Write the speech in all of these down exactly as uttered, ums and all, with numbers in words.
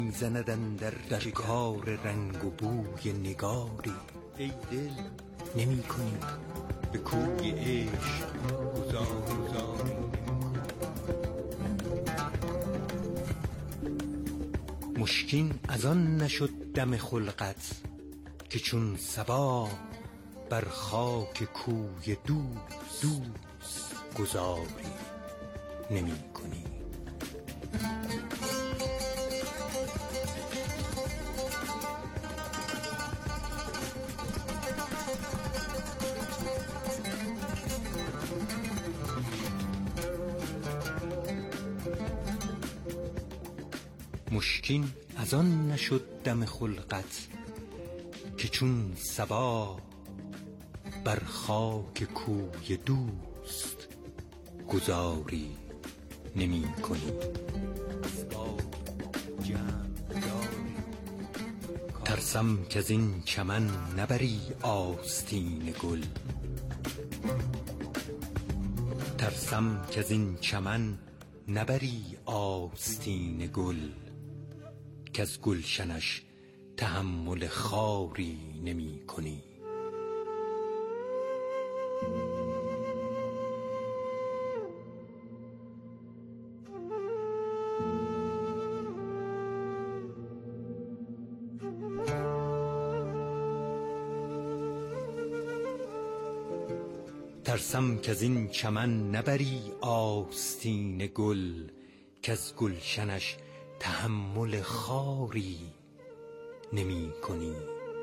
زندن در, در کار رنگ و بوی نگاری. ای دل نمی کنی به کوی عشق گذاری. مشکین از آن نشد دم خلقت که چون صبا بر خاک کوی دوست دوست گذاری نمی کنی. مشکین از آن نشد دم خلقت که چون صبا بر خاک کوی دوست گذاری نمی کنی. ترسم که از این چمن نبری آستین گل. ترسم که از این چمن نبری آستین گل، که از گلشنش تحمل خاری نمی کنی. ترسم که از این چمن نبری آستین گل، که از گلشنش تحمل خاری نمی کنی.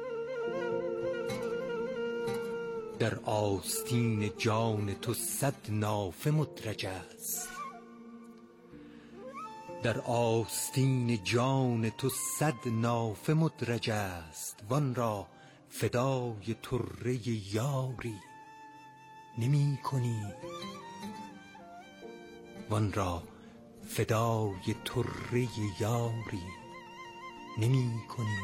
در آستین جان تو صد نافه مدرج است. در آستین جان تو صد نافه مدرج است، وان را فدای طره یاری نمی کنی. وان را فدای طره یاری نمی کنی.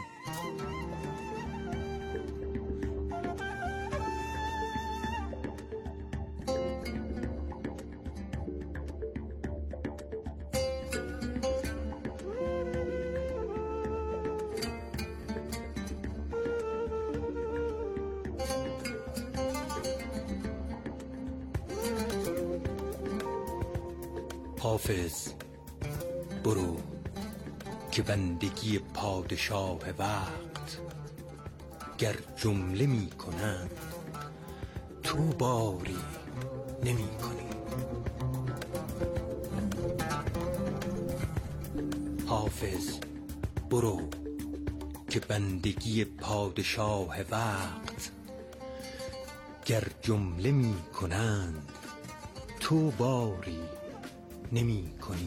حافظ برو که بندگی پادشاه وقت گر جمله می کنند تو باری نمی کنی. حافظ برو که بندگی پادشاه وقت گر جمله می کنند تو باری نمی کنی.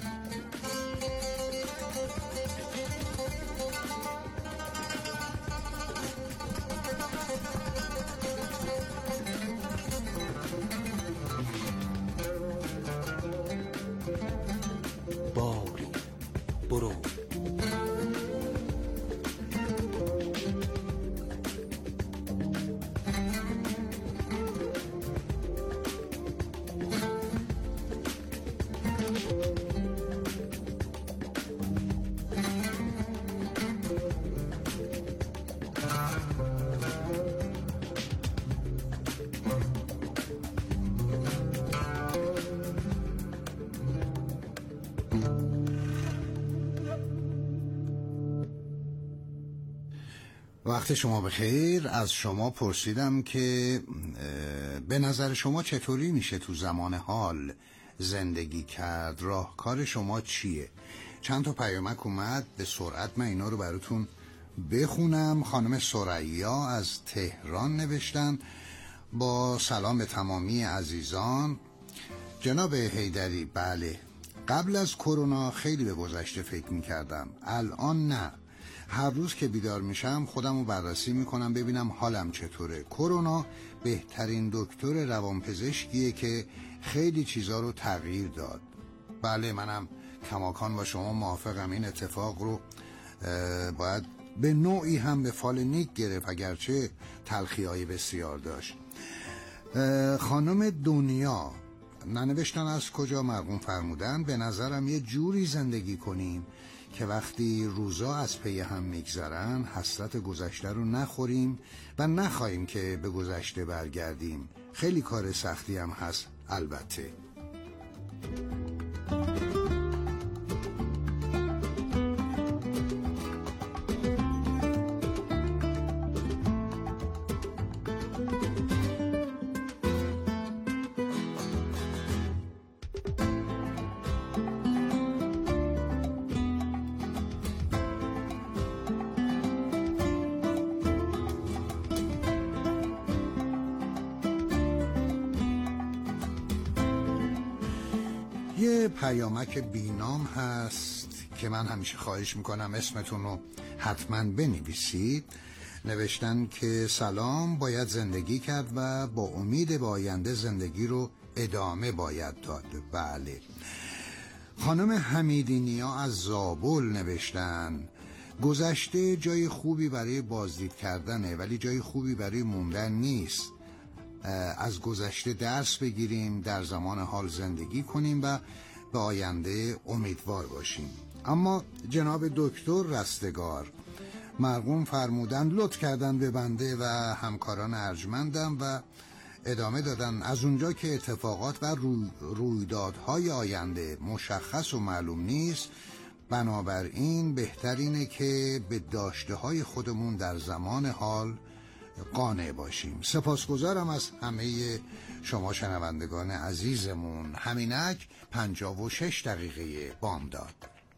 باری برو وقت شما بخیر. از شما پرسیدم که به نظر شما چطوری میشه تو زمان حال زندگی کرد؟ راهکار شما چیه؟ چند تا پیامک اومد، به سرعت من اینا رو براتون بخونم. خانم ثریا از تهران نوشتن: با سلام به تمامی عزیزان. جناب حیدری، بله، قبل از کرونا خیلی به گذشته فکر میکردم، الان نه. هر روز که بیدار میشم خودم رو بررسی میکنم ببینم حالم چطوره. کرونا بهترین دکتر روانپزشکیه که خیلی چیزا رو تغییر داد. بله، منم کماکان با شما موافقم. این اتفاق رو باید به نوعی هم به فال نیک گرفت، اگرچه تلخی‌های بسیار داشت. خانم دنیا ننوشتن از کجا، مرقوم فرمودن: به نظرم یه جوری زندگی کنیم که وقتی روزا از پی هم میگذرن حسرت گذشته رو نخوریم و نخواهیم که به گذشته برگردیم. خیلی کار سختی هم هست البته. یه پیامک بینام هست که من همیشه خواهش میکنم اسمتون رو حتما بنویسید. نوشتن که سلام، باید زندگی کرد و با امید به آینده زندگی رو ادامه باید داد. بله. خانم حمیدی نیا از زابل نوشتن گذشته جای خوبی برای بازدید کردنه ولی جای خوبی برای موندن نیست. از گذشته درس بگیریم، در زمان حال زندگی کنیم و به آینده امیدوار باشیم. اما جناب دکتر رستگار مرقوم فرمودن لطف کردن به بنده و همکاران ارجمندم و ادامه دادن از اونجا که اتفاقات و روی رویدادهای آینده مشخص و معلوم نیست، بنابراین بهترینه که به داشته های خودمون در زمان حال قانع باشیم. سپاسگزارم از همه شما شنوندگان عزیزمون. همینک پنجاه و شش دقیقه بامداد.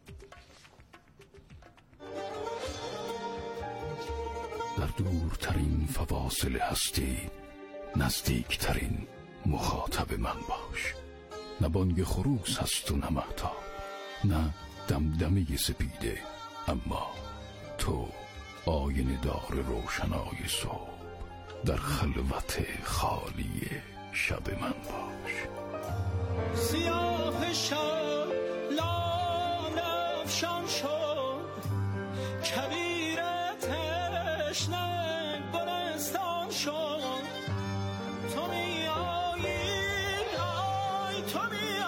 در دورترین فواصل هستی نزدیکترین مخاطب من باش. نه بانگ خروس هست و نه مهتاب، نه دمدمه سپیده، اما تو آینه دار روشنای صبح در خلوت خالی شب من باش. سیاه شب لام افشان شد، کویر تشنه گلستان شد. تو می آیی آی تو می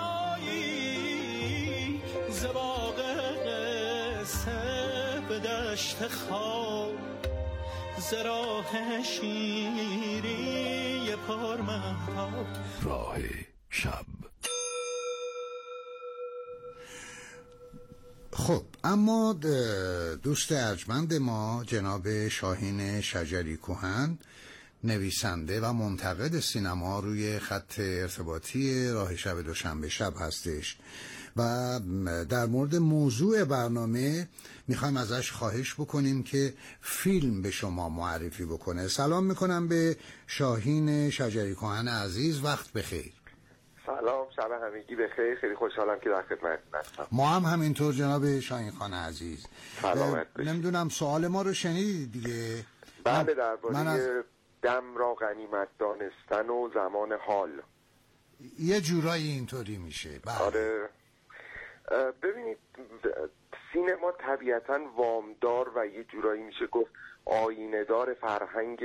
آیی ز باغ قصه به دشت خواب، ز راه شیری پر مهتاب. راه شب. خب اما دوست ارجمند ما جناب شاهین شجری کهن، نویسنده و منتقد سینما، روی خط ارتباطی راه شب دوشنبه شب هستش و در مورد موضوع برنامه میخوایم ازش خواهش بکنیم که فیلم به شما معرفی بکنه. سلام میکنم به شاهین شجری کهن عزیز، وقت بخیر. سلام، شب همگی بخیر. خیلی خوشحالم که در خدمتتون هستم. ما هم همینطور جناب شاهین خان عزیز. سلامت باشید. نمیدونم سوال ما رو شنیدید دیگه؟ بله، درباره از... دم را غنیمت دانستن و زمان حال. یه جورایی اینطوری میشه. بله. آره، ببینید سینما طبیعتاً وامدار و یه جورایی میشه گفت آینه‌دار فرهنگ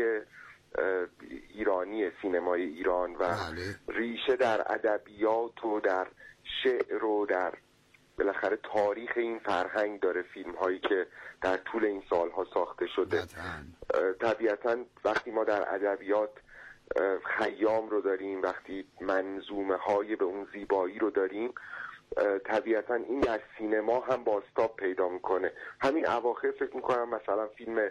ایرانی، سینمای ایران و بله. ریشه در ادبیات و در شعر و در بالاخره تاریخ این فرهنگ داره. فیلم هایی که در طول این سالها ساخته شده. طبیعتاً وقتی ما در ادبیات خیام رو داریم، وقتی منظومه های به اون زیبایی رو داریم، طبیعتاً این در سینما هم بازتاب پیدا میکنه. همین اواخر فکر میکنم مثلا فیلم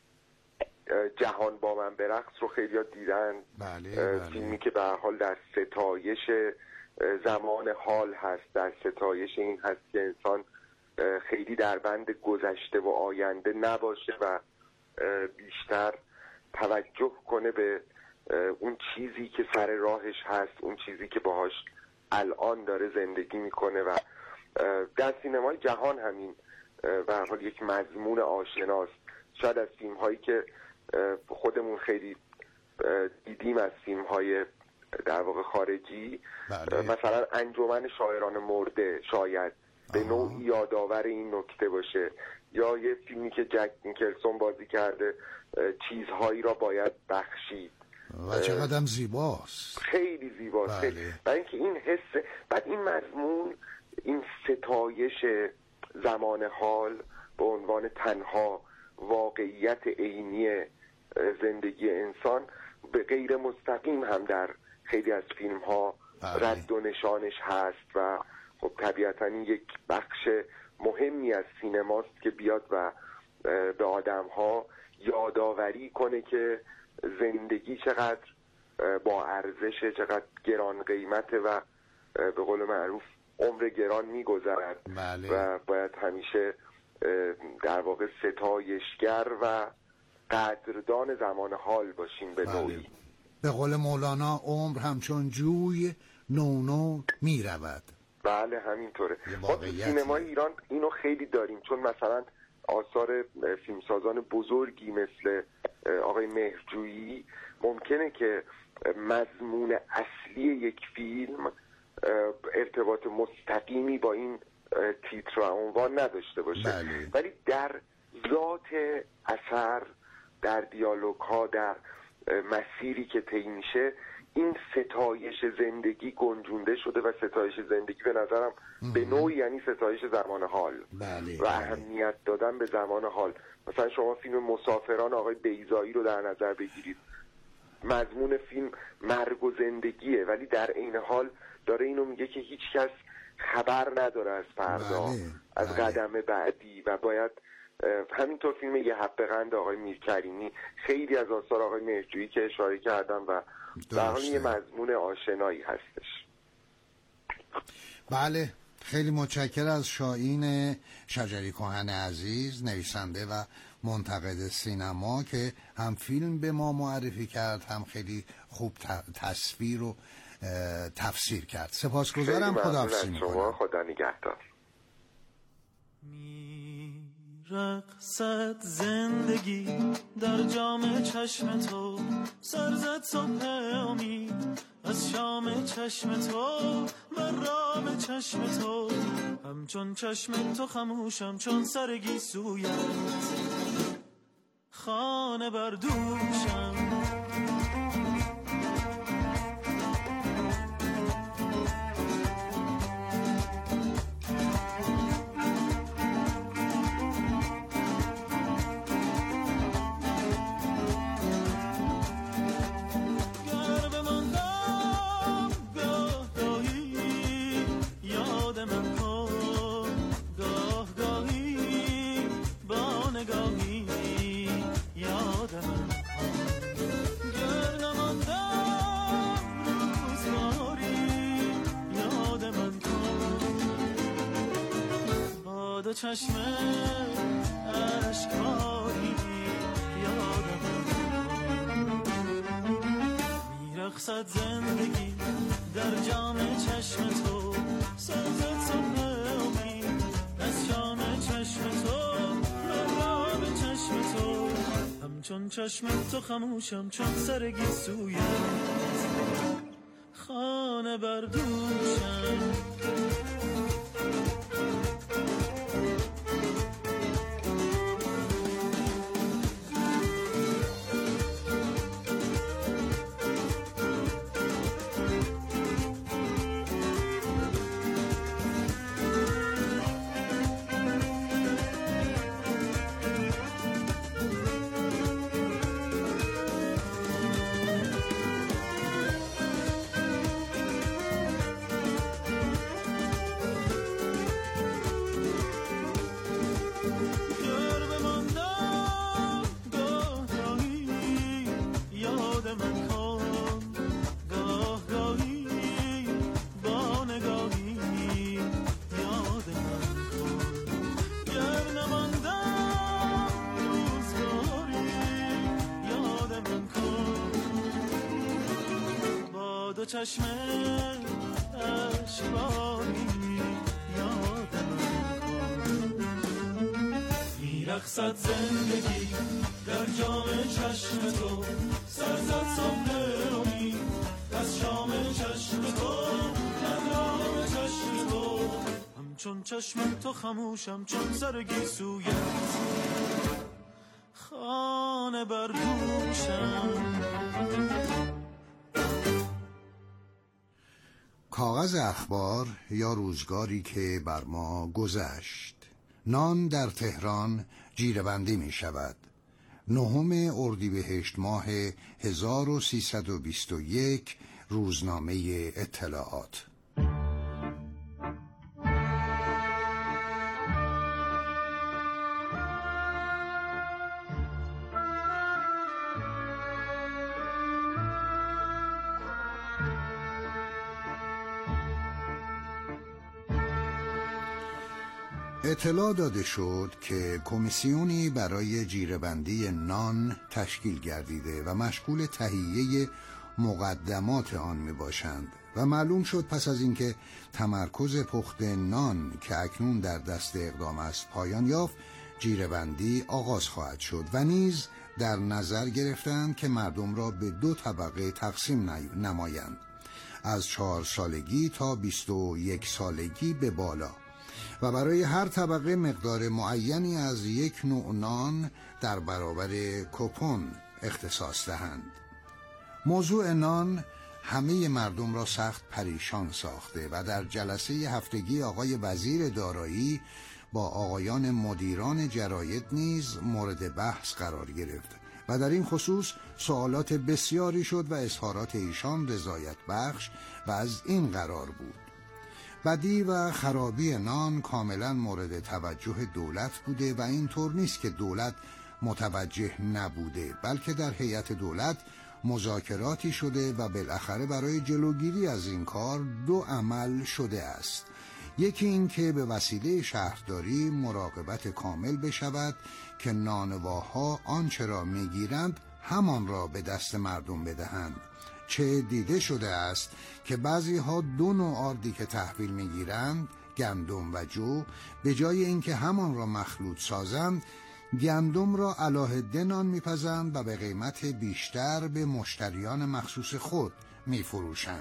جهان با من برقص رو خیلی ها دیدن. بله، بله. فیلمی که به هر حال در ستایش زمان حال هست، در ستایش این هست که انسان خیلی در بند گذشته و آینده نباشه و بیشتر توجه کنه به اون چیزی که سر راهش هست، اون چیزی که باهاش الان داره زندگی میکنه. و در سینمای جهان همین به هر حال یک مضمون آشناست. شاید از فیلم هایی که خودمون خیلی دیدیم، از فیلم های در واقع خارجی، بله. مثلا انجمن شاعران مرده شاید به نوعی یادآور این نکته باشه، یا یه فیلمی که جک نیکلسون بازی کرده، چیزهایی را باید بخشید. و چقدرم زیباست، خیلی زیباست. بله. برای اینکه این حس، بعد این مضمون، این ستایش زمان حال به عنوان تنها واقعیت عینی زندگی انسان به غیر مستقیم هم در خیلی از فیلم ها رد و نشانش هست و خب طبیعتا این یک بخش مهمی از سینماست که بیاد و به آدم ها یادآوری کنه که زندگی چقدر با ارزشه، چقدر گران قیمته و به قول معروف عمر گران میگذرد. بله. و باید همیشه در واقع ستایشگر و قدردان زمان حال باشیم به نوعی. بله. به قول مولانا عمر همچون جوی نو نو می رود. بله همینطوره. ما تو سینمای ایران اینو خیلی داریم، چون مثلا آثار فیلمسازان بزرگی مثل آقای مهرجویی ممکنه که مضمون اصلی یک فیلم ارتباط مستقیمی با این تیتر و عنوان نداشته باشه. بله. ولی در ذات اثر، در دیالوگ ها، در مسیری که طی میشه این ستایش زندگی گنجونده شده و ستایش زندگی به نظرم به نوعی یعنی ستایش زمان حال. بله. و اهمیت دادن به زمان حال. مثلا شما فیلم مسافران آقای بیضایی رو در نظر بگیرید، مضمون فیلم مرگ و زندگیه ولی در عین حال داره اینو میگه که هیچ کس خبر نداره از فردا. بله. از بله. قدم بعدی و باید همینطور فیلم یه حبه قند آقای میرکریمی، خیلی از آثار آقای مهرجویی که اشاره کردم و در حال یه مضمون آشنایی هستش. بله، خیلی متشکر از شاهین شجری کهن عزیز، نویسنده و منتقد سینما که هم فیلم به ما معرفی کرد هم خیلی خوب تصویر و تفسیر کرد. سپاسگزارم. خداحافظی می‌کنم. خدا نگهدار. رقصد زندگی در جام چشم تو، سرزد صبح امید از شام چشم تو، من رام چشم تو همچون چشم تو خموشم چون سرگی سویت خانه بردوشم. چشم اشکاری یادم میرقصد زندگی در جام چشم تو، سرزد صبح امید از شام چشم تو، من به چشم تو همچون چشم تو خموشم چون سرگی سویت خانه بردوشم. چشم اشکاری یادم میرقصد زندگی در جام چشم تو، سرزد صبح امید از شام چشم تو، من رام چشم تو همچون چشم تو خموشم چون سرگی سویت خانه بردوشم. کاغذ اخبار یا روزگاری که بر ما گذشت. نان در تهران جیره‌بندی می شود. نهم اردیبهشت ماه هزار و سیصد و بیست و یک، روزنامه اطلاعات. اطلاع داده شد که کمیسیونی برای جیره‌بندی نان تشکیل گردیده و مشغول تهیه مقدمات آن می باشند و معلوم شد پس از اینکه تمرکز پخت نان که اکنون در دست اقدام است پایان یافت، جیره‌بندی آغاز خواهد شد و نیز در نظر گرفتند که مردم را به دو طبقه تقسیم نمایند، از چهار سالگی تا بیست و یک سالگی به بالا، و برای هر طبقه مقدار معینی از یک نوع نان در برابر کوپن اختصاص دهند. موضوع نان همه مردم را سخت پریشان ساخته و در جلسه هفتگی آقای وزیر دارایی با آقایان مدیران جراید نیز مورد بحث قرار گرفت و در این خصوص سوالات بسیاری شد و اظهارات ایشان رضایت بخش و از این قرار بود: بدی و خرابی نان کاملا مورد توجه دولت بوده و اینطور نیست که دولت متوجه نبوده، بلکه در هیئت دولت مذاکراتی شده و بالاخره برای جلوگیری از این کار دو عمل شده است. یکی این که به وسیله شهرداری مراقبت کامل بشود که نانواها آنچه را میگیرند همان را به دست مردم بدهند، چه دیده شده است که بعضی ها دو نوع آردی که تحویل میگیرند، گندم و جو، به جای اینکه همان را مخلوط سازند، گندم را علاهده نان میپزند و به قیمت بیشتر به مشتریان مخصوص خود میفروشند.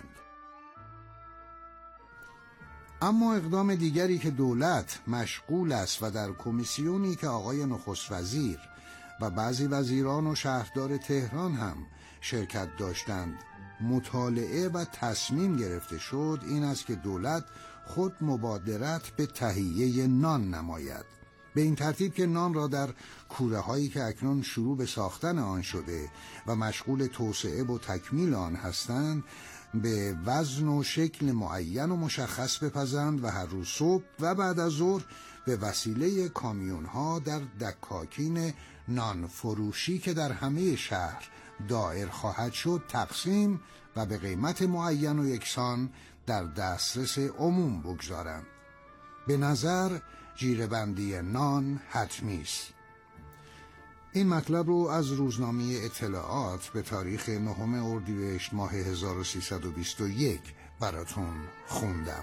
اما اقدام دیگری که دولت مشغول است و در کمیسیونی که آقای نخست وزیر و بعضی وزیران و شهردار تهران هم شرکت داشتند مطالعه و تصمیم گرفته شد، این است که دولت خود مبادرت به تهیه نان نماید، به این ترتیب که نان را در کوره هایی که اکنون شروع به ساختن آن شده و مشغول توسعه و تکمیل آن هستند به وزن و شکل معین و مشخص بپزند و هر روز صبح و بعد از ظهر به وسیله کامیون ها در دکاکین نان فروشی که در همه شهر دایر خواهد شد تقسیم و به قیمت معین و یکسان در دسترس عموم بگذارند. به نظر جیره‌بندی نان حتمی است. این مطلب رو از روزنامه اطلاعات به تاریخ نهم اردیبهشت ماه هزار و سیصد و بیست و یک براتون خوندم.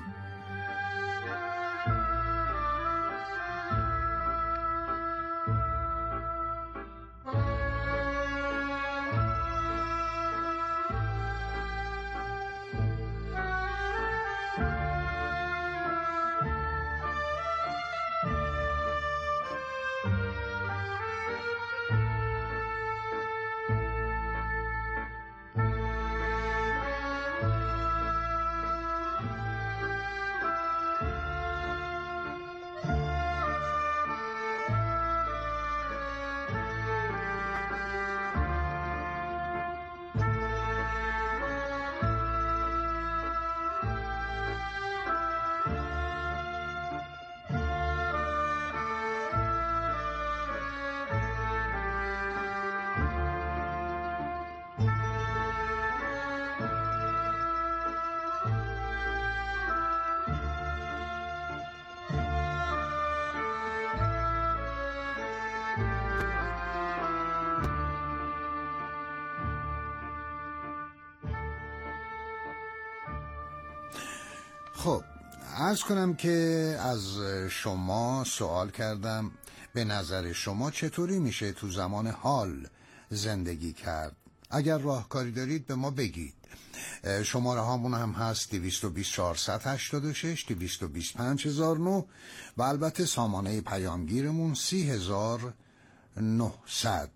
خب عرض کنم که از شما سوال کردم به نظر شما چطوری میشه تو زمان حال زندگی کرد؟ اگر راهکاری دارید به ما بگید. شماره هامون هم هست دویست و بیست چهارصد هشتاد و شش، دویست و بیست پنج هزار و نه و البته سامانه پیامگیرمون سی هزار و نهصد.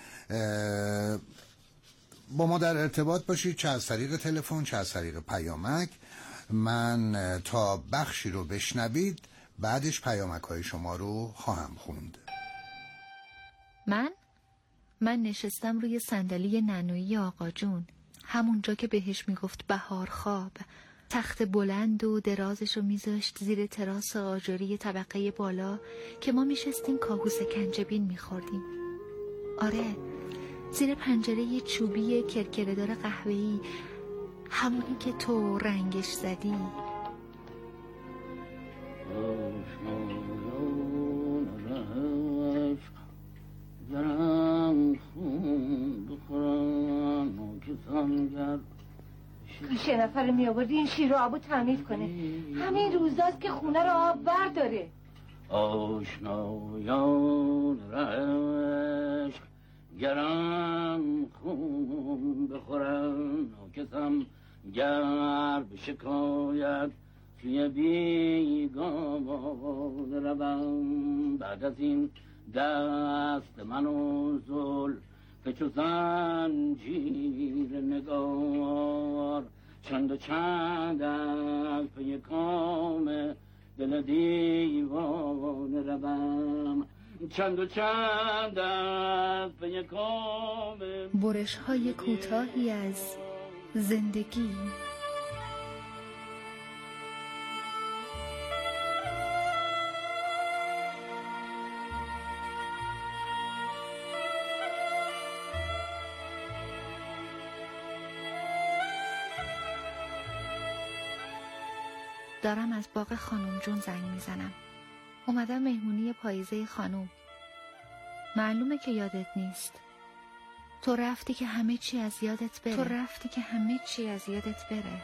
با ما در ارتباط باشید، چه از طریق تلفن چه از طریق پیامک. من تا بخشی رو بشنوید بعدش پیامک‌های شما رو خواهم خوند. من؟ من نشستم روی صندلی ننویی آقا جون، همونجا که بهش میگفت بهار خواب. تخت بلند و درازشو میذاشت زیر تراس آجری طبقه بالا که ما میشستیم کاهو سکنجبین میخوردیم. آره، زیر پنجره چوبی کرکره‌دار قهوه‌ای، همونی که تو رنگش زدی. سه نفر می آوردی این شیر رو آبو تمیز کنه. همین روزاست که خونه رو آب برداره. آشنایان رشق گرم خون بخورن، کسم گر به شکایت توی بیگانه روم. بعد از این دست من و زل به چو زنجیر نگار، چند و چند از پی کام دل دیوانه روم. چند و چند از پی کام برش های کوتاهی از زندگی. دارم از باغ خانم جون زنگ میزنم. اومدم مهمونی پاییزه خانم. معلومه که یادت نیست. تو رفتی که همه چی از یادت بره. تو رفتی که همه چی از یادت بره.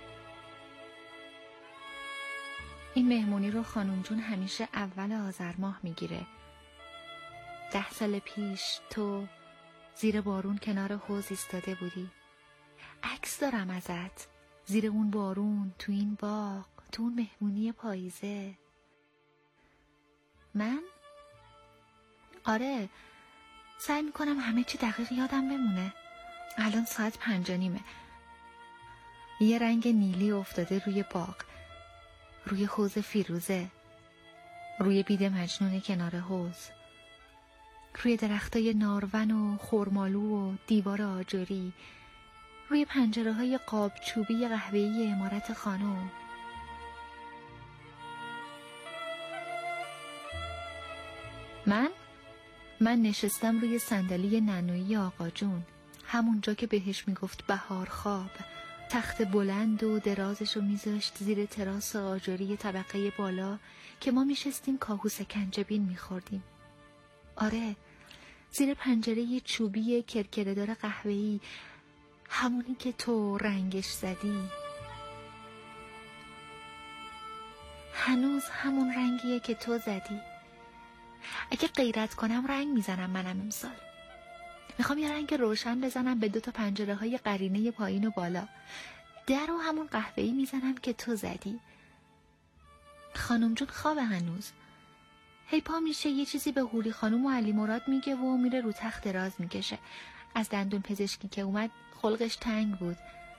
این مهمونی رو خانم جون همیشه اول آذر ماه میگیره. ده سال پیش تو زیر بارون کنار حوض ایستاده بودی. عکس دارم ازت زیر اون بارون، تو این باغ، تو اون مهمونی پاییزه. من؟ آره، سعی میکنم همه چی دقیق یادم بمونه. الان ساعت پنج و نیمه. یه رنگ نیلی افتاده روی باغ، روی حوض فیروزه، روی بید مجنون کنار حوض، روی درختای نارون و خرمالو و دیوار آجری، روی پنجره های قاب چوبی قهوه‌ای عمارت خانم. من؟ من نشستم روی صندلی ننویی آقا جون، همونجا که بهش میگفت بهار خواب. تخت بلند و درازشو میذاشت زیر تراس آجری طبقه بالا که ما میشستیم کاهو سکنجبین میخوردیم. آره، زیر پنجره چوبی کرکره‌دار قهوه‌ای، همونی که تو رنگش زدی. هنوز همون رنگیه که تو زدی. اگه غیرت کنم رنگ میزنم منم امسال. میخوام یه رنگ روشن بزنم به دو تا پنجره های قرینه پایین و بالا. در رو همون قهوه‌ای میزنم که تو زدی. خانم جون خوابه هنوز. هی پا میشه یه چیزی به حوری خانم و علی مراد میگه و میره رو تخت دراز میکشه. از دندون پزشکی که اومد خلقش تنگ بود.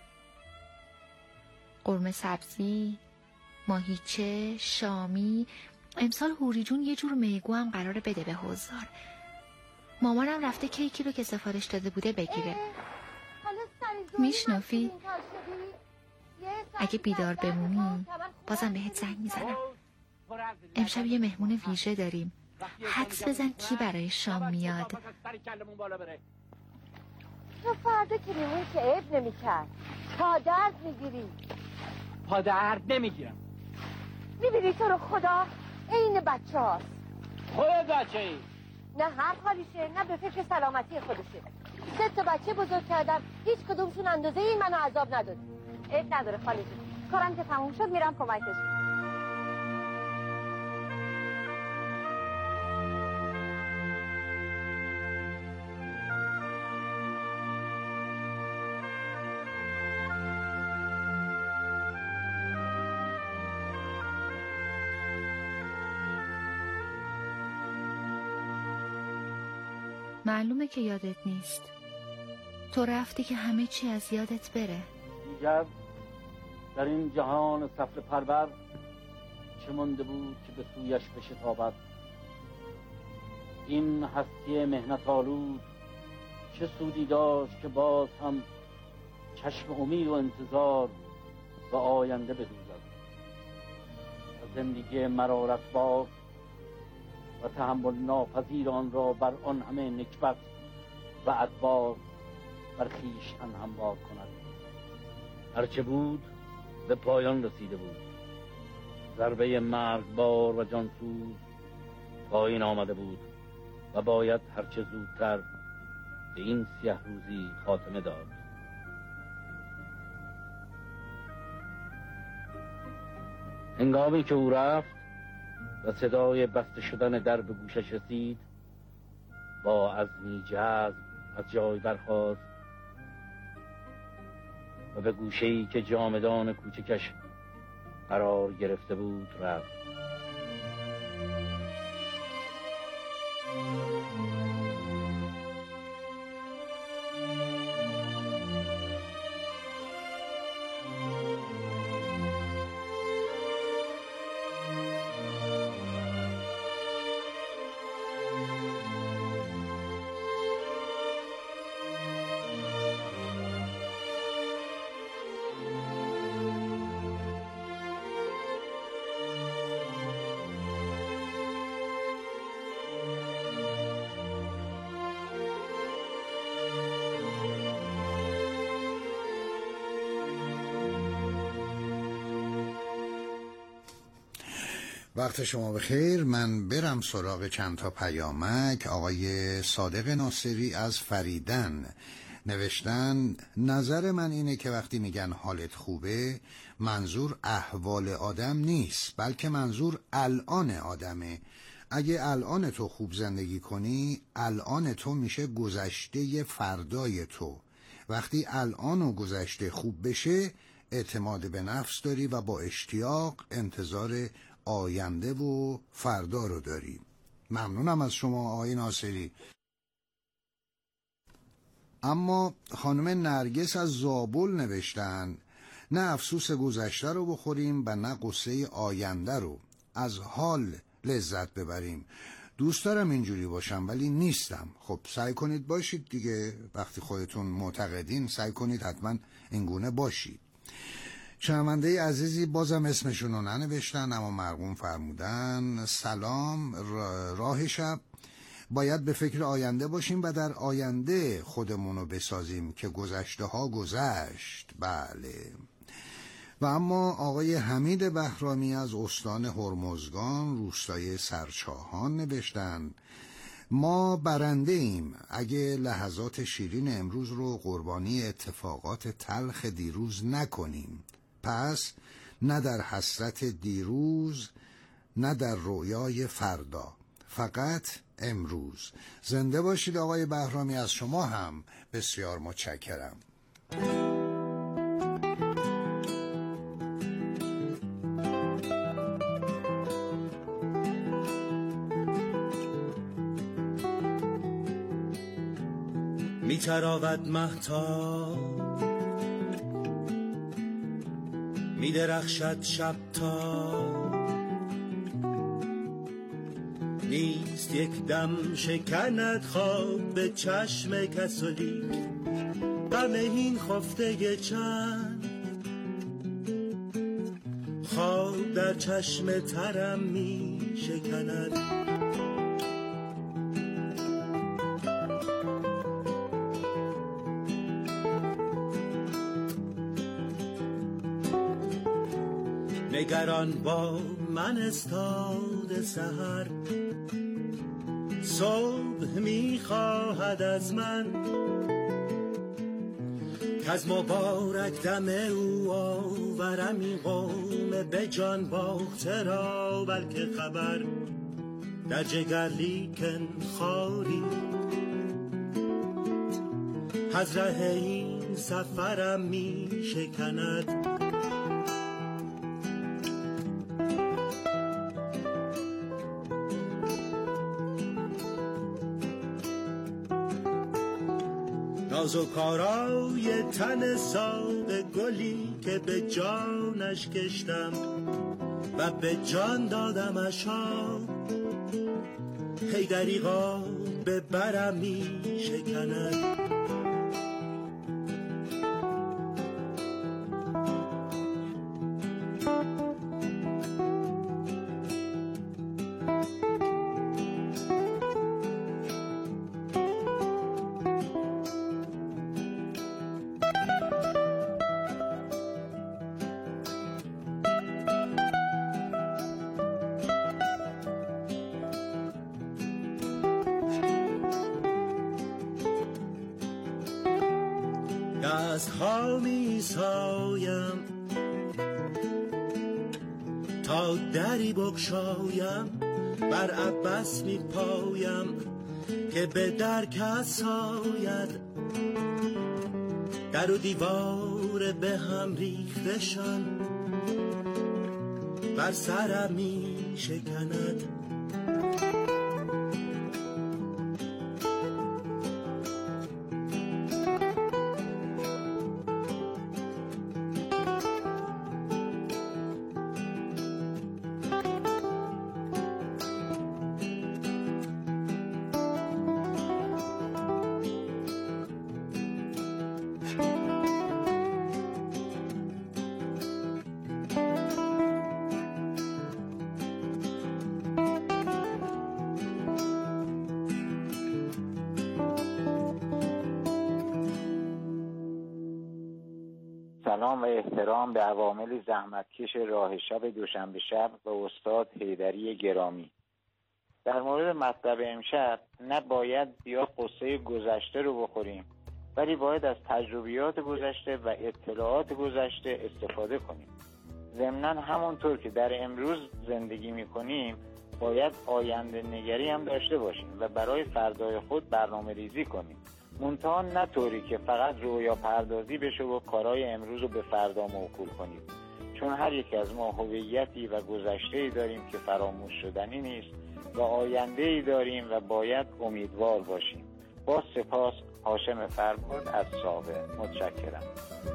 قرمه سبزی، ماهیچه، شامی. امسال حوری جون یه جور میگو هم قراره بده به حضار. مامانم رفته کیکی رو که سفارش داده بوده بگیره. میشنافی؟ اگه بیدار بمونی بازم بهت زنگ میزنم. امشب یه مهمون ویژه داریم. حدس بزن کی برای شام میاد. تو فردا که میمون که عیب نمی کرد. پا درد میگیری. پا درد نمیگیرم. میبینی تو رو خدا این بچه هاست. خودت بچه ای؟ نه هر حالیشه نه به فکر سلامتی خودشه. سه تا بچه بزرگ کردم، هیچ کدومشون اندازه این منو عذاب نداد. عیب نداره خاله جون، کارم که تموم شد میرم کمکش. معلومه که یادت نیست. تو رفتی که همه چی از یادت بره. دیگر در این جهان سفله پرور چه مانده بود که به سویش بشتابد؟ این هستی مهنت آلود چه سودی داشت که باز هم چشم امید و انتظار و آینده بدوزد؟ و زندگی مرارت بار و تحمل ناپذیر آن را بر آن همه نکبت و ادبار بر خویشتن هموار کند. هرچه بود به پایان رسیده بود. ضربه مرگبار و جانسوز پایین آمده بود و باید هرچه زودتر به این سیه روزی خاتمه داد. هنگامی که او رفت و صدای بسته شدن در به گوشش رسید، با عزمی جذب از جای برخاست و به گوشه‌ای که جامدان کوچکش قرار گرفته بود رفت. وقت شما بخیر. من برم سراغ چند تا پیامک. آقای صادق ناصری از فریدن نوشتن نظر من اینه که وقتی میگن حالت خوبه منظور احوال آدم نیست، بلکه منظور الان آدمه. اگه الان تو خوب زندگی کنی، الان تو میشه گذشته فردای تو. وقتی الان و گذشته خوب بشه اعتماد به نفس داری و با اشتیاق انتظار آینده و فردا رو داری. ممنونم از شما آقای ناصری. اما خانم نرگس از زابل نوشتن نه افسوس گذشته رو بخوریم و نه قصه آینده رو، از حال لذت ببریم. دوست دارم اینجوری باشم ولی نیستم. خب سعی کنید باشید دیگه. وقتی خودتون معتقدین سعی کنید حتما اینگونه باشید. شنونده عزیزی بازم اسمشون رو ننوشتن اما مرقوم فرمودن سلام، راه شب باید به فکر آینده باشیم و در آینده خودمون رو بسازیم که گذشته ها گذشت. بله. و اما آقای حمید بهرامی از استان هرمزگان روستای سرچاهان نوشتن ما برنده ایم اگه لحظات شیرین امروز رو قربانی اتفاقات تلخ دیروز نکنیم. پس نه در حسرت دیروز نه در رویای فردا، فقط امروز. زنده باشید آقای بهرامی. از شما هم بسیار متشکرم. می تراود مهتاب می درخشد شب تا نیست یک دم شکند خواب به چشم کسولی غم این خفته چند خواب در چشم ترم می شکند نگران با من استاد سحر صبح میخواهد از من که از مبارک دم او آورم این قوم به جان باخته را، بلکه خبر در جگر لیکن خاری از ره این سفرم می شکند. نازوکارای تن ساده گلی که به جانش کشتم و به جان دادمش ها. حیدریقا به برم می شکند. دست‌ها می سایم تا دری بگشایم، بر عباس می پایم که به در کس آید. در و دیوار به هم ریختشان بر سرم می شکند. سلام و احترام به عوامل زحمتکش راه شب دوشنبه شب و استاد حیدری گرامی. در مورد مطلب امشب نباید زیاد قصه گذشته رو بخوریم، ولی باید از تجربیات گذشته و اطلاعات گذشته استفاده کنیم. ضمناً همونطور که در امروز زندگی میکنیم باید آینده نگری هم داشته باشیم و برای فردای خود برنامه ریزی کنیم. منتها نه طوری که فقط رویا پردازی بشه و کارهای امروز رو به فردا موکول کنیم، چون هر یک از ما هویتی و گذشته‌ای داریم که فراموش شدنی نیست و آینده‌ای داریم و باید امیدوار باشیم. با سپاس، هاشم فرباد از سابه. متشکرم.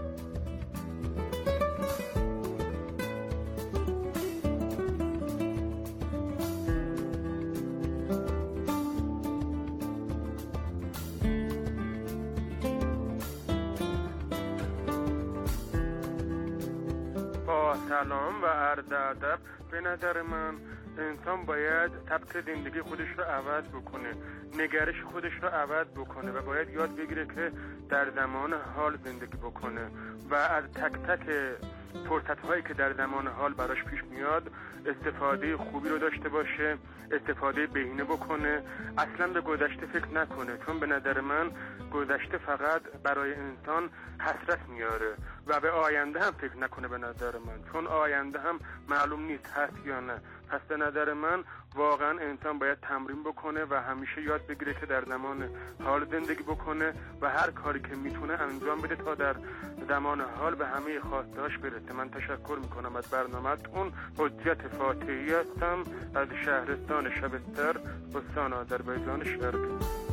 سلام و عرض ادب. به نظر من انسان باید سبک زندگی خودش رو عوض بکنه، نگرش خودش رو عوض بکنه و باید یاد بگیره که در زمان حال زندگی بکنه و از تک تک فرصت هایی که در زمان حال براش پیش میاد استفاده خوبی رو داشته باشه، استفاده بهینه بکنه، اصلا به گذشته فکر نکنه، چون به نظر من گذشته فقط برای انسان حسرت میاره و به آینده هم فکر نکنه به نظر من، چون آینده هم معلوم نیست هست یا نه. پس به نظر من واقعا انسان باید تمرین بکنه و همیشه یاد بگیره که در زمان حال زندگی بکنه و هر کاری که میتونه انجام بده تا در زمان حال به همه خواستهاش برسه. من تشکر میکنم از برنامه‌تون. حجت فاتحی هستم از شهرستان شبستر، استان آذربایجان شرقی.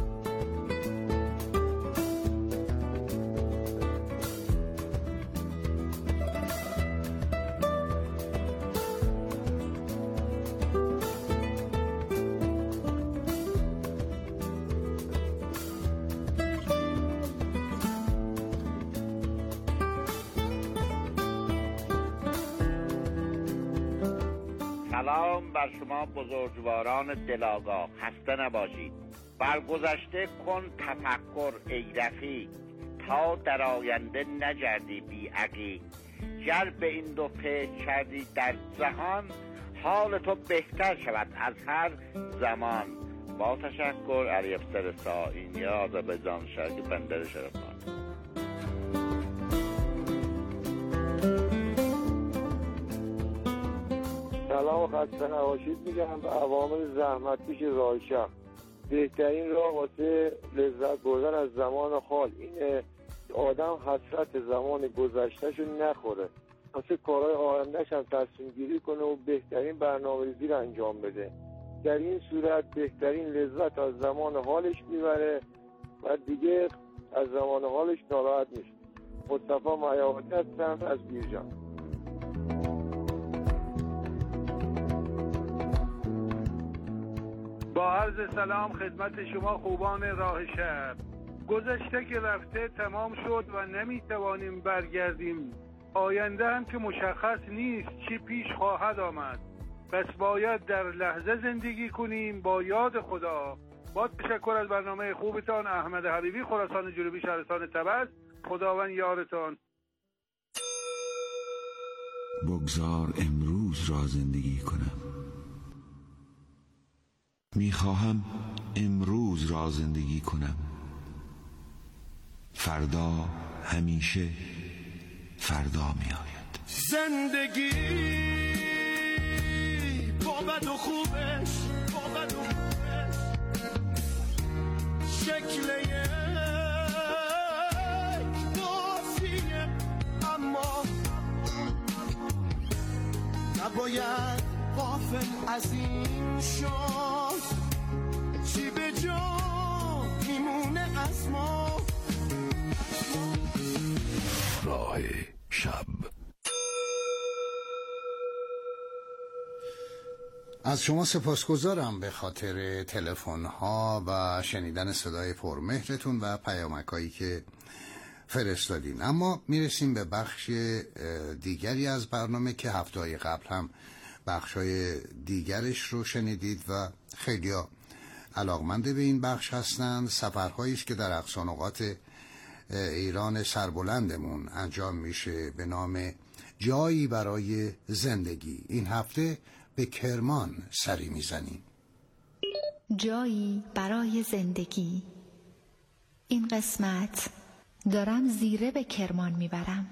سلام بر شما بزرگواران دلاگاه، خسته نباشید. بر گذشته کن تفکر ای رفیق، تا در آینده نگردی بی عقیق. گر به این دو فکر کردی در جهان، حال تو بهتر شود از هر زمان. با تشکر، علی افسر سائینی، آذربایجان شرقی، بندر شرفان. سلام و خسته نباشید میگم به عوامل زحمتکش راه شب. بهترین راه واسه لذت بردن از زمان حال اینه آدم حسرت زمان گذشتهشو نخوره، واسه کارهای آیندهش هم تصمیم گیری کنه و بهترین برنامه‌ریزی رو انجام بده. در این صورت بهترین لذت از زمان حالش میبره و دیگه از زمان حالش ناراحت میشه. مصطفی معیاتی هستم از بیرجان. با عرض سلام خدمت شما خوبان راه شب. گذشته که رفته تمام شد و نمیتوانیم برگردیم. آینده هم که مشخص نیست چی پیش خواهد آمد. پس باید در لحظه زندگی کنیم با یاد خدا. با تشکر از برنامه خوبتان. احمد حبیبی، خراسان جنوبی، شهرستان طبس. خداوند یارتان. بگذار امروز را زندگی کنم. میخواهم امروز را زندگی کنم. فردا همیشه فردا می آید. زندگی با بد و خوبش، با بد و خوبش، شکل یک بازیه، اما نباید غافل از این شد چی به جا میمونه از ما. راه شب. از شما سپاسگزارم به خاطر تلفن ها و شنیدن صدای پرمهرتون و پیامکایی که فرستادین. اما میرسیم به بخش دیگری از برنامه که هفته‌های قبل هم بخشای دیگرش رو شنیدید و خیلی ها علاقمند به این بخش هستند. سفرهایی است که در اقصانقات ایران سربلندمون انجام میشه به نام جایی برای زندگی. این هفته به کرمان سری میزنیم. جایی برای زندگی. این قسمت دارم زیره به کرمان میبرم.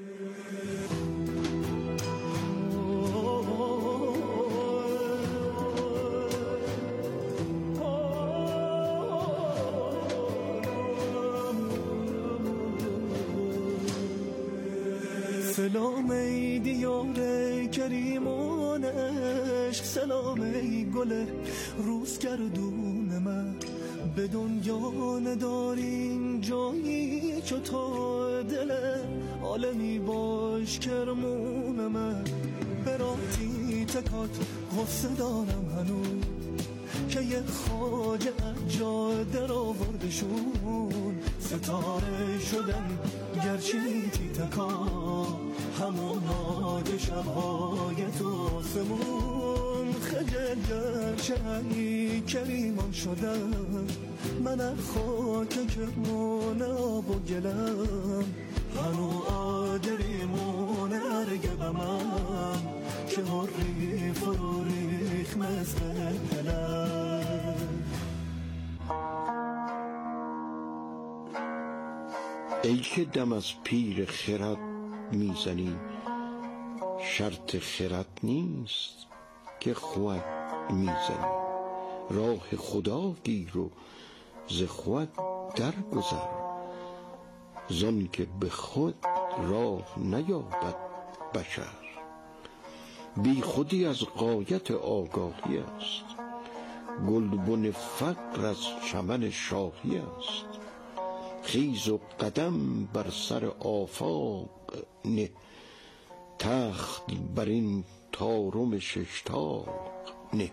سلام ای دیار کریمان عشق، سلام ای گل روزگردون من. به دنیا نداریم جایی چو تو، دل عالمی باش کرمون من. براتی تکات غصه دارم هنوز که یه خواجه جاده را وردشون. ستاره شدن گرچیتی تکا، همون ناج شبهای تو سمون. خجل گرچه ای کریمان شدم، من از خاک کرمان آب و گلم. هنو آدری مونه ارگه بمم که هری فرو ریخ مثل هلم. ای که دم از پیر خرد میزنی، شرط خرد نیست که خود میزنی. راه خدا گیر و ز خود درگذر، زان که به خود راه نیابد بشر. بی خودی از غایت آگاهی است، گلبن فقر از چمن شاهی است. خیز و قدم بر سر آفاق نه، تخت بر این طارم ششتاق نه.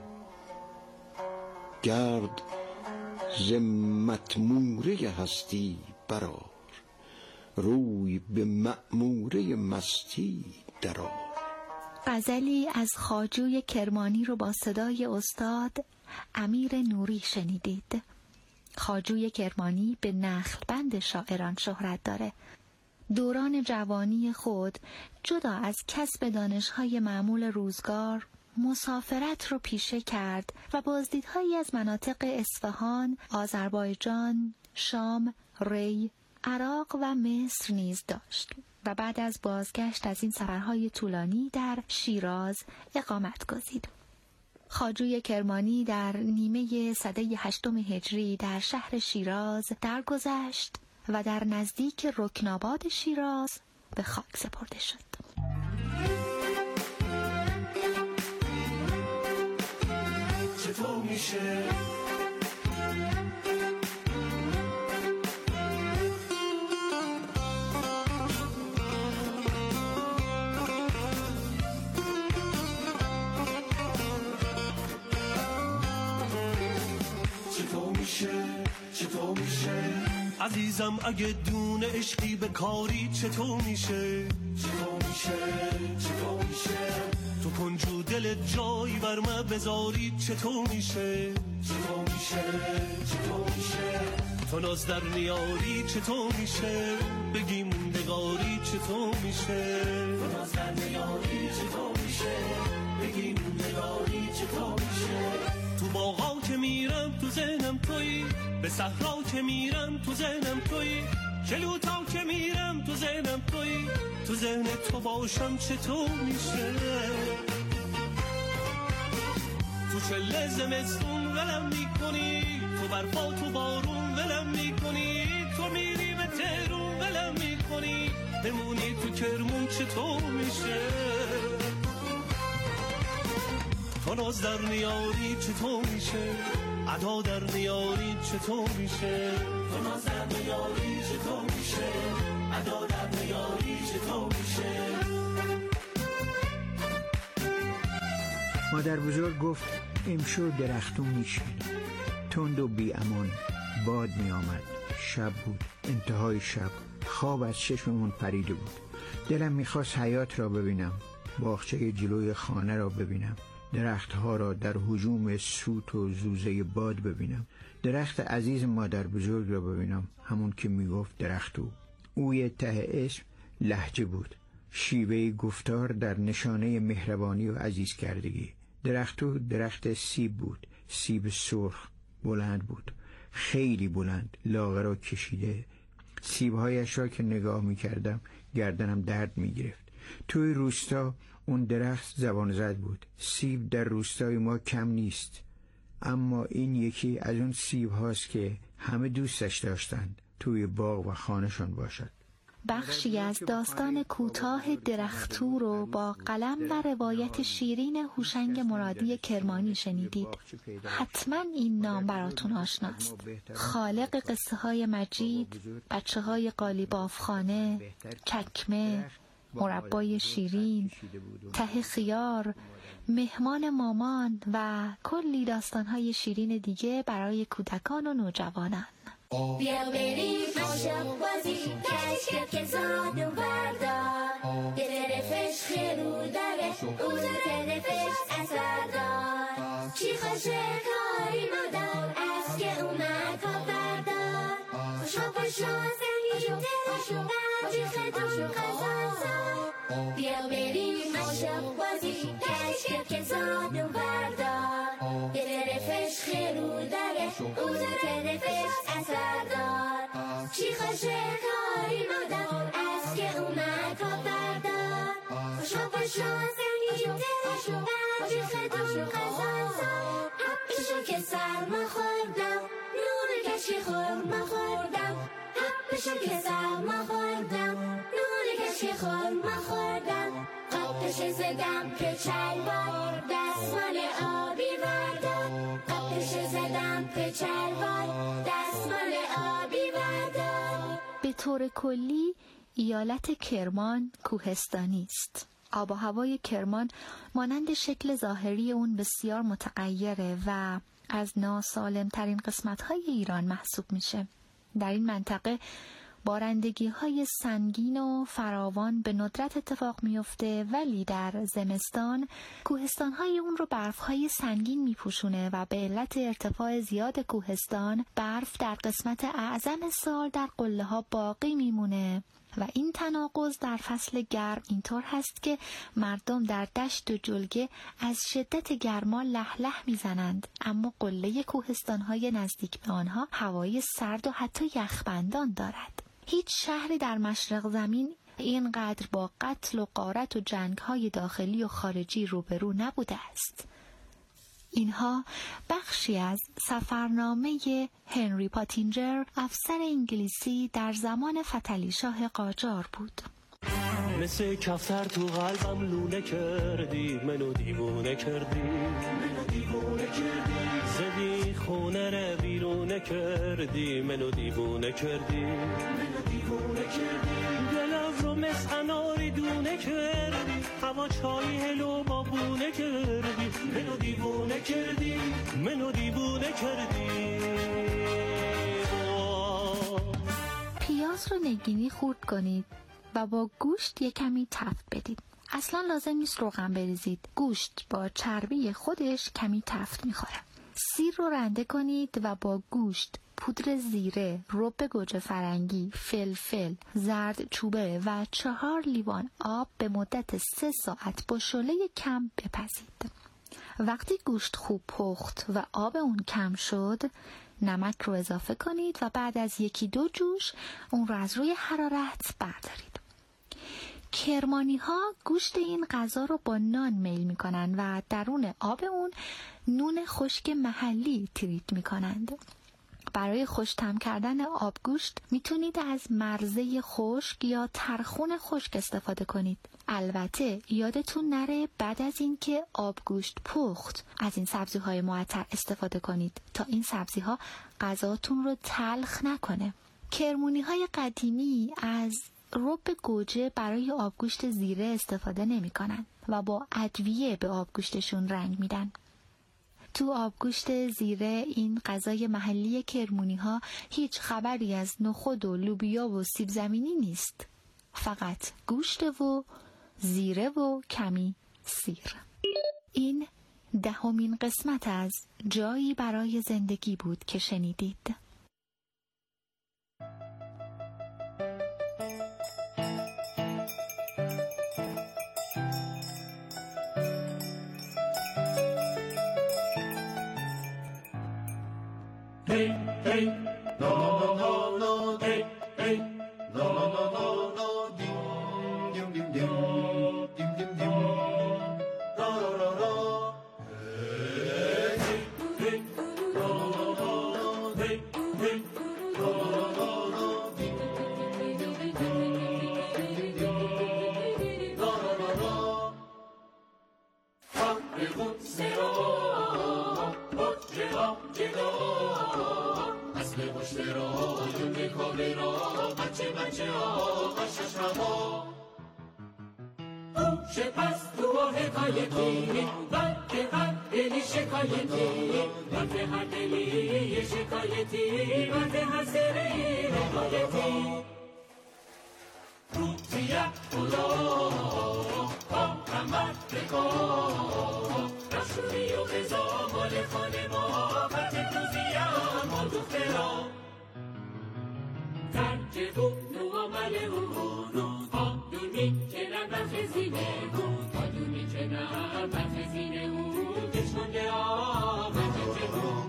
گرد ز مطموره هستی برآر، روی به مأموره مستی درآر. غزلی از خواجوی کرمانی رو با صدای استاد امیر نوری شنیدید. خواجوی کرمانی به نخلبند شاعران شهرت داره. دوران جوانی خود جدا از کسب دانش‌های معمول روزگار مسافرت رو پیشه کرد و بازدیدهایی از مناطق اصفهان، آذربایجان، شام، ری، عراق و مصر نیز داشت و بعد از بازگشت از این سفرهای طولانی در شیراز اقامت گزید. خواجوی کرمانی در نیمه سده هشتم هجری در شهر شیراز درگذشت و در نزدیک رکناباد شیراز به خاک سپرده شد. چطور میشه چطور میشه عزیزم اگه دونه عشقی به کاری چطور میشه چطور میشه چطور میشه تو کنجو دلت جای برمه بذاری چطور میشه چطور میشه چطور میشه تو ناز در نیاری چطور میشه بگی موندگاری چطور میشه تو ناز در نیاری چطور میشه بگی موندگاری چطور میشه تو باغا که میرم تو ذهنم تویی به صحرا که میرم تو ذهنم تویی جلوتا که میرم تو ذهنم تویی تو ذهن تو باشم چطور میشه تو چله زمستون ولم میکنی تو برفا تو بارون ولم میکنی تو میری به تهرون ولم میکنی بمونی تو کرمون چطور میشه تو ناز در نیاری چطور میشه ادا در نیاری چطور میشه تو ناز در نیاری چطور میشه ادا در نیاری چطور میشه مادر بزرگ گفت امشو درختون میشید تند و بی امان باد می آمد شب بود انتهای شب خواب از چشممون پریده بود دلم میخواست حیات را ببینم باغچه جلوی خانه را ببینم درختها را در هجوم سوت و زوزه باد ببینم درخت عزیز مادر بزرگ را ببینم همون که میگفت درختو اوی ته اسم لهجه بود شیوه گفتار در نشانه مهربانی و عزیز کردگی درختو درخت سیب بود سیب سرخ بلند بود خیلی بلند لاغر را کشیده سیبهایش را که نگاه میکردم گردنم درد میگرفت توی روستا اون درخت زبان زد بود سیب در روستای ما کم نیست اما این یکی از اون سیب هاست که همه دوستش داشتند توی باغ و خانه‌شان باشد بخشی از داستان کوتاه درختو رو با قلم و روایت شیرین هوشنگ مرادی کرمانی شنیدید. حتما این نام براتون آشناست. خالق قصه های مجید، بچه های قالیبافخانه، چکمه، مربای شیرین، ته خیار، مهمان مامان و کلی داستان های شیرین دیگه برای کودکان و نوجوانان. بیا بریم عاشق بازی کشک که زاد و بردار یه طرفش خیرو داره اون طرفش اثر دار چی خوشه کاری مادر از که اومد و بردار خوشا پشا زنگی جو پشو برجی خداشو خزازار بیا بریم عاشق بازی کشک که زاد و بردار یه طرفش خیرو داره اون طرفش اثر دار چی خوشه کاری مادر از که اومد و بردار خوشا پشا زنگی جو پشو برجی خداشو خزازار حبشو که سرما خوردم نور کشی خورما خوردم حبشو که سرما خوردم نور کشی خورما خوردم قبلش زدم که چلوار دستمال آبی بردار قبلش زدم که چلوار دستمال آبی بردار. به طور کلی ایالت کرمان کوهستانی است. آب و هوای کرمان مانند شکل ظاهری اون بسیار متغیره و از ناسالم ترین قسمت‌های ایران محسوب میشه. در این منطقه بارندگی‌های سنگین و فراوان به ندرت اتفاق میفته ولی در زمستان کوهستان‌های اون رو برف‌های سنگین میپوشونه و به علت ارتفاع زیاد کوهستان برف در قسمت اعظم سال در قله‌ها باقی میمونه و این تناقض در فصل گرم اینطور هست که مردم در دشت و جلگه از شدت گرما له له میزنند اما قله کوهستان‌های نزدیک به آنها هوای سرد و حتی یخبندان دارد. هیچ شهری در مشرق زمین اینقدر با قتل و غارت و جنگ‌های داخلی و خارجی روبرو نبوده است. اینها بخشی از سفرنامه هنری پاتینجر افسر انگلیسی در زمان فتحعلی شاه قاجار بود. مثل کفتر تو قلبم لونه کردی منو دیوونه کردی منو دیوونه کردی زدی خونه رو بیرونه کردی منو دیوونه کردی منو دیوونه کردی دلم رو مثل اناری دونه کردی هوا چای هلو بابونه کردی منو دیوونه کردی منو دیوونه کردی سس رو نگینی خورد کنید و با گوشت یک کمی تفت بدید. اصلا لازم نیست روغن بریزید. گوشت با چربی خودش کمی تفت میخوره. سیر رو رنده کنید و با گوشت، پودر زیره، رب گوجه فرنگی، فلفل، زرد چوبه و چهار لیوان آب به مدت سه ساعت با شعله کم بپزید. وقتی گوشت خوب پخت و آب اون کم شد، نمک رو اضافه کنید و بعد از یکی دو جوش اون رو از روی حرارت بردارید. کرمانی ها گوشت این غذا رو با نان میل می کنن و درون آب اون نون خشک محلی تریت می کنند. برای خوش‌طعم کردن آبگوشت میتونید از مرزه خشک یا ترخون خشک استفاده کنید. البته یادتون نره بعد از اینکه آبگوشت پخت از این سبزی‌های معطر استفاده کنید تا این سبزی‌ها غذاتون رو تلخ نکنه. کرمونی‌های قدیمی از رب گوجه برای آبگوشت زیره استفاده نمی‌کنن و با ادویه به آبگوشتشون رنگ میدن. تو آبگوشت زیره، این غذای محلی کرمونی ها، هیچ خبری از نخود و لوبیا و سیب زمینی نیست. فقط گوشت و زیره و کمی سیر. این دهمین قسمت از جایی برای زندگی بود که شنیدید. Hey, hey, no, no, no, no, hey, hey, no, no, no, no, no, dim, dim, dim, dim, dim, dim, dim, no, no, no, no, hey, hey, no, no, no, no, hey, hey, no, no, no, no, dim, dim, dim, dim, dim, no, no, no, no, فرقون سرا بجرا جدا اسم مشترا دونه کابرا بچه بچه آقا ششما گوش پس تو حکایتی بلکه هر دلی شکایتی بلکه هر دلی شکایتی بلکه هر سری حکایتی روزیه خدا با کمر بکن رشوری و غذا مال خانه ما خط روزیه ما دخترا ترجه و نوامل اونو آدونی که نبخ زینه اون آدونی که نبخ زینه اون دشمنده آمد جهون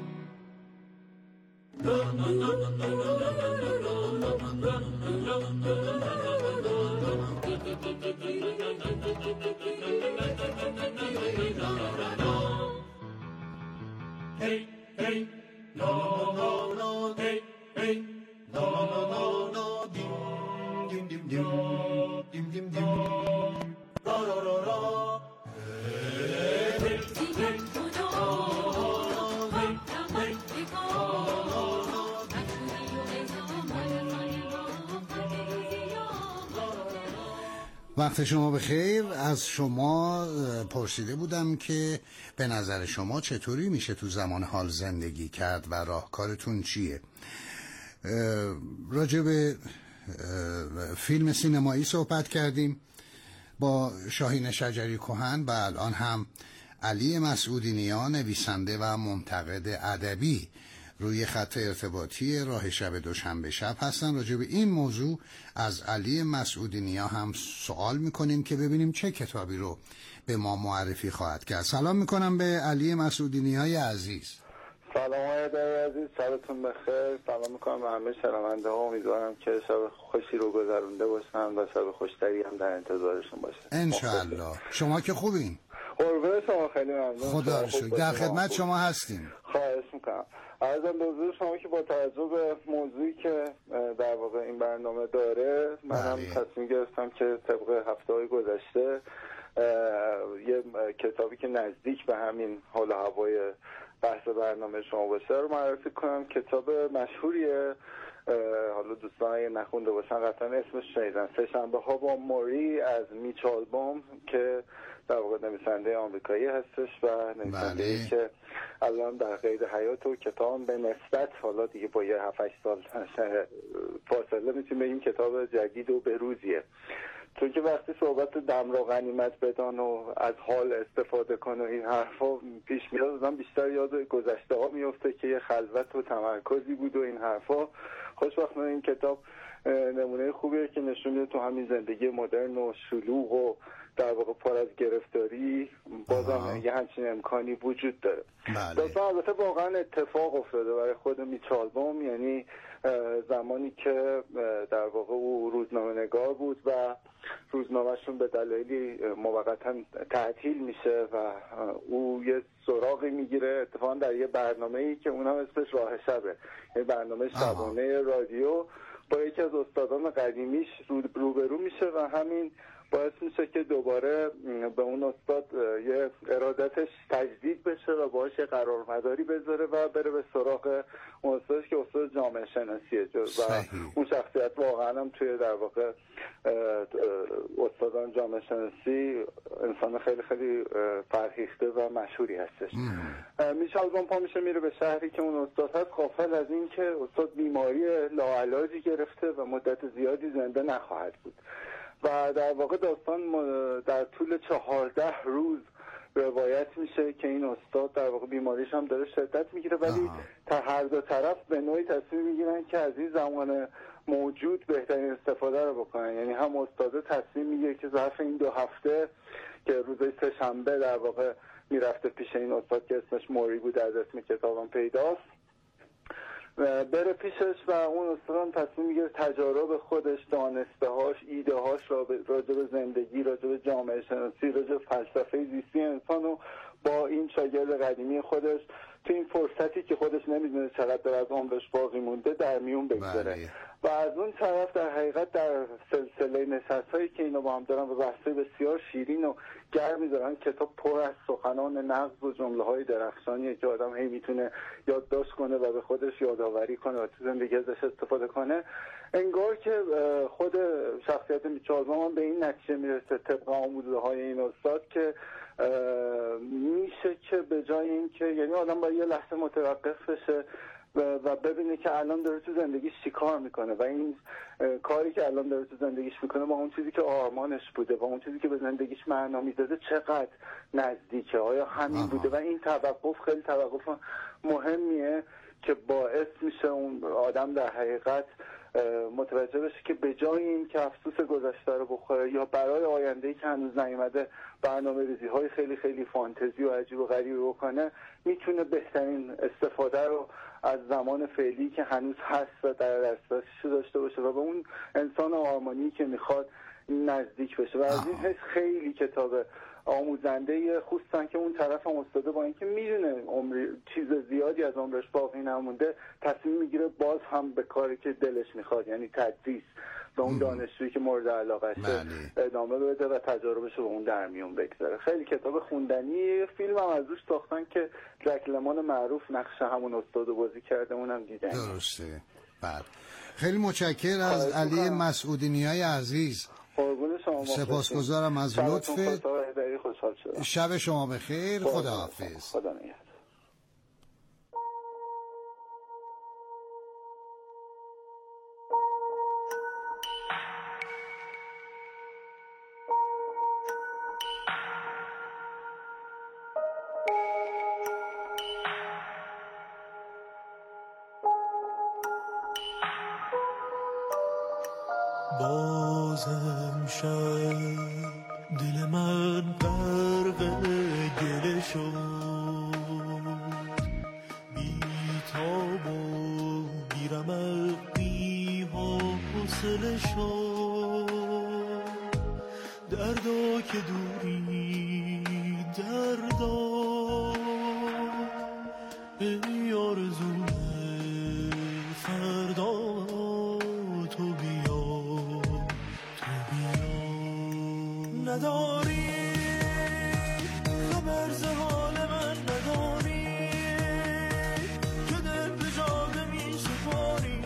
Hey, hey, no, no, no, hey, hey, no, no, no, no, dim, dim, dim, dim, dim, dim, dim, ro, ro, ro, ro, hey, hey, hey, no, hey, hey, وقت شما بخیر. از شما پرسیده بودم که به نظر شما چطوری میشه تو زمان حال زندگی کرد و راهکارتون چیه. راجع به فیلم سینمایی صحبت کردیم با شاهین شجری کهن و الان هم علی مسعودی نیا، نویسنده و منتقد ادبی، روی خط ارتباطی راه شب دوشنبه شب هستن. راجع به این موضوع از علی مسعودی نیا هم سوال میکنیم که ببینیم چه کتابی رو به ما معرفی خواهد کرد. سلام میکنم به علی مسعودی نیای عزیز. سلام آقای عزیز، شبتون بخیر. سلام میکنم به همه شنونده ها. امیدوارم که شب خوشی رو گذرونده باشن و شب خوشتری هم در انتظارشون باشه انشاءالله. شما که خوبین؟ قربون شما، خیلی ممنون. خدا رو شکر. در خدمت شما هستیم. خواهش میکنم. عرضم به حضور شما که با توجه به موضوعی که در واقع این برنامه داره، منم تصمیم گرفتم که طبق هفته‌های گذشته یه کتابی که نزدیک به همین حال و هوای بحث برنامه شما باشه رو معرفی کنم. کتاب مشهوریه، حالا دوستان اگه نخونده باشن قطعا اسمش شنیدن، سه شنبه ها با موری از میچ آلبوم، که در واقع نویسنده آمریکایی هستش و نویسنده‌ای که الان در قید حیات و کتاب به نسبت حالا دیگه با یه هفت هشت سال فاصله میتونیم بگیم کتاب جدید و بروزیه، چون که وقتی صحبت دم را غنیمت بدان و از حال استفاده کن و این حرفا پیش میاد، آدم بیشتر یاد گذشته ها میفته که یه خلوت و تمرکزی بود و این حرفا. خوشبختانه این کتاب نمونه خوبیه که نشون میده تو همین زندگی مدرن و شلوغ و در واقع پر از گرفتاری بازم یه همچین امکانی وجود داره. داستان البته واقعا اتفاق افتاده برای خود میچالبوم، یعنی زمانی که در واقع او روزنامه نگار بود و روزنامهشون به دلایلی موقتا تعطیل میشه و او یه سراغی میگیره اتفاقا در یه برنامه‌ای که اونم اسمش راه شبه، یه برنامه شبانه رادیو، با یکی از استادان قدیمیش روبرو میشه و همین باعث میشه که دوباره به اون استاد یه ارادتش تجدید بشه و باهاش یه قرارمداری بذاره و بره به سراغ اون استادش که استاد جامعه شناسیه و اون شخصیت واقعا هم توی در واقع استادان جامعه شناسی انسان خیلی خیلی فرهیخته و مشهوری هستش. میچالبوم پا میشه میره به شهری که اون استاد هست، غافل از این که استاد بیماری لاعلاجی گرفته و مدت زیادی زنده نخواهد بود و در واقع داستان در طول چهارده روز روایت میشه که این استاد در واقع بیماریش هم داره شدت میگیره، ولی تا هر دو طرف به نوعی تصمیم میگیرن که از این زمان موجود بهترین استفاده رو بکنن. یعنی هم استاده تصمیم میگیره که ظرف این دو هفته که روزای سه شنبه در واقع میرفته پیش این استاد که اسمش موری بود، از اسم کتابم پیداست، بره پیشش و اون استادم تصمیم میگیره تجارب خودش، دانسته هاش، ایده هاش راجع به زندگی، راجع به جامعه شناسی، راجع به فلسفه زیستی انسان رو با این شاگرد قدیمی خودش تو این فرصتی که خودش نمیدونه چقدر از عمرش باقی مونده در میون بگذاره. و از اون طرف در حقیقت در سلسله نشست‌هایی که اینا با هم دارن و بحث‌های بسیار شیرین و گرمی دارن، کتاب پر از سخنان نغز و جمله‌های درخشانیه که آدم هی میتونه یادداشت کنه و به خودش یادآوری کنه و تو زندگی ازش استفاده کنه. انگار که خود شخصیت میچالبوم به این نتیجه میرسه طبق آموزه‌های این استاد که میشه که به جای این که یعنی آدم باید یه لحظه متوقف بشه و ببینه که الان داره تو زندگیش چی کار میکنه و این کاری که الان داره تو زندگیش میکنه با اون چیزی که آرمانش بوده، با اون چیزی که به زندگیش معنا میداده چقدر نزدیکه، آیا همین آها. بوده. و این توقف خیلی توقف مهمیه که باعث میشه اون آدم در حقیقت متوجه بشه که به جای این که افسوس گذشته رو بخوره یا برای آینده‌ای که هنوز نیومده برنامه‌ریزی های خیلی خیلی فانتزی و عجیب و غریب بکنه، میتونه بهترین استفاده رو از زمان فعلی که هنوز هست و در دسترسش داشته باشه و به اون انسان آرمانی که میخواد نزدیک بشه. و از این حیث خیلی کتاب آموزنده، خصوصا که اون طرف هم استاده با اینکه میدونه عمر چیز زیادی از عمرش باقی نمونده تصمیم میگیره باز هم به کاری که دلش میخواد، یعنی تدریس به اون دانشجویی که مورد علاقه شه ادامه بده و تجاربش رو به اون در میون بگذاره. خیلی کتاب خوندنی. فیلم هم از روش ساختن که جک لمان معروف نقش همون استاد بازی کرده، اونم دیدن. درسته. بعد خیلی متشکرم از علی مسعودینیای عزیز. قربون شما. سپاسگزارم از لطفت. خوشحال شدم. شب شما بخیر. خداحافظ. خدا نگهدار. بازم شب دل من غرق گله شد، بی تاب و بی رمق بی حوصله شد، دردا که دوری دردا ای آرزوی فردا تو بیا نداری خبر ز حال من نداری که دل به جاده می سپاری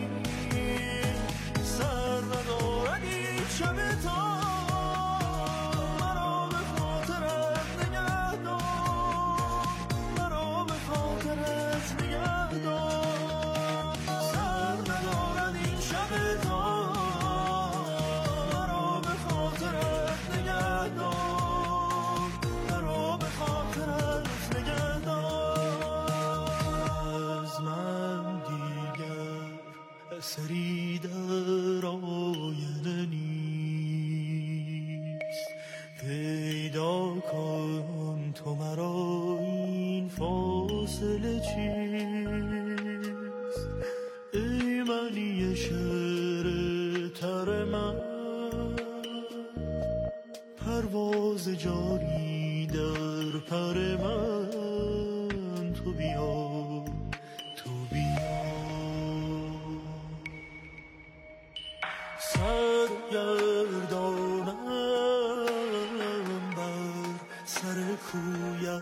سر ندارد این شب تا مرا به خاطرت نگه دار مرا به خاطرت اثری در آینه نیست. پیدا کن تو مرا این فاصله چیست. ای معنی شعر تر من، پرواز جاری در پر من. تو بیا تو بیا سرگردانم بر سر کویت.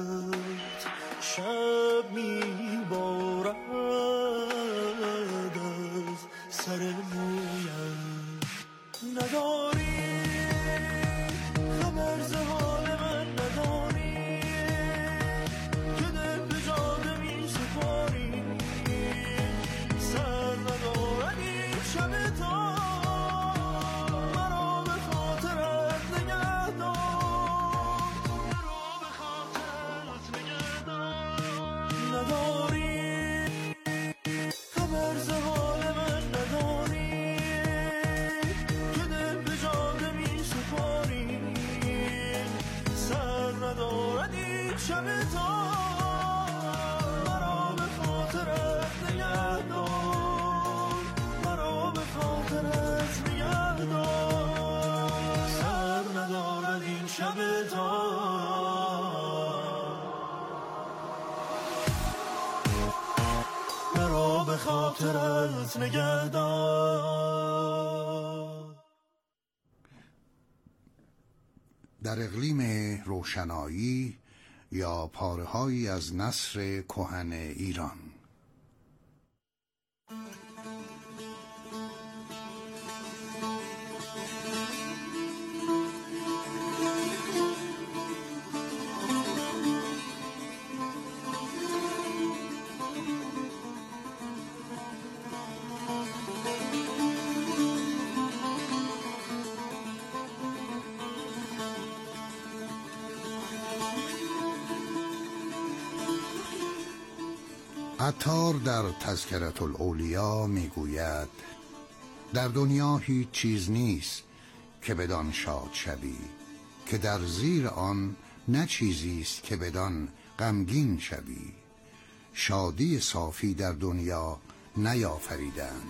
شب میبارد از سر مویت. نداری خبر ز حال من، نداری که دل به جاده می سپاری. سر ندارد این شب تا مرا به خاطرت نگه دار. مرا به خاطرت نگه دار. نداری خبر ز حال من، نداری که دل به جاده می سپاری. سر ندارد این شب تا مرا به خاطرت نگه دار. مرا به خاطرت نگه دار. سر ندارد این شب تا مرا به خاطرت نگه دار. در اقلیم روشنایی یا پاره‌هایی از نثر کهن ایران. عطار در تذکرة الاولیا میگوید در دنیا هیچ چیز نیست که بدان شاد شوی، که در زیر آن نه چیزی است که بدان غمگین شوی. شادی صافی در دنیا نیافریدند.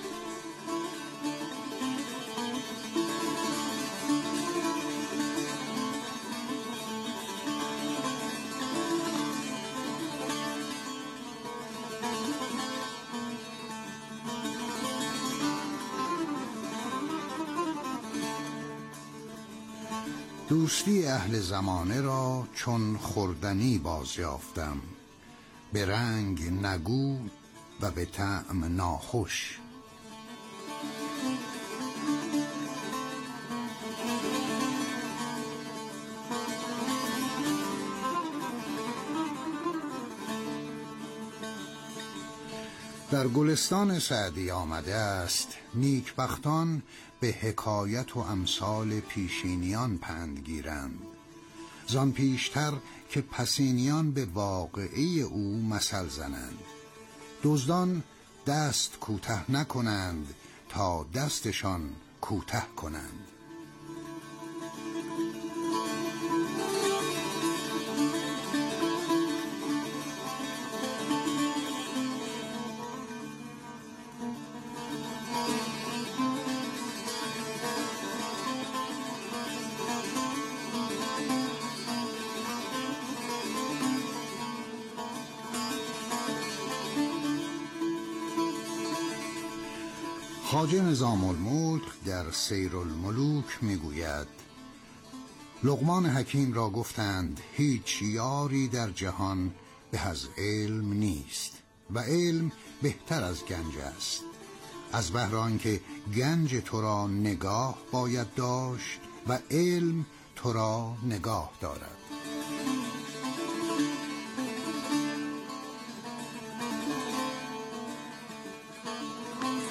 دوستی اهل زمانه را چون خوردنی بازیافتم، به رنگ نگو و به طعم ناخوش. در گلستان سعدی آمده است نیکبختان به حکایت و امثال پیشینیان پند گیرند، زان پیشتر که پسینیان به واقعه او مثل زنند. دزدان دست کوته نکنند تا دستشان کوته کنند. خواجه نظام الملک در سیر الملوک میگوید لقمان حکیم را گفتند هیچ یاری در جهان به از علم نیست و علم بهتر از گنج است، از بهر آنکه گنج تو را نگاه باید داشت و علم تو را نگاه دارد.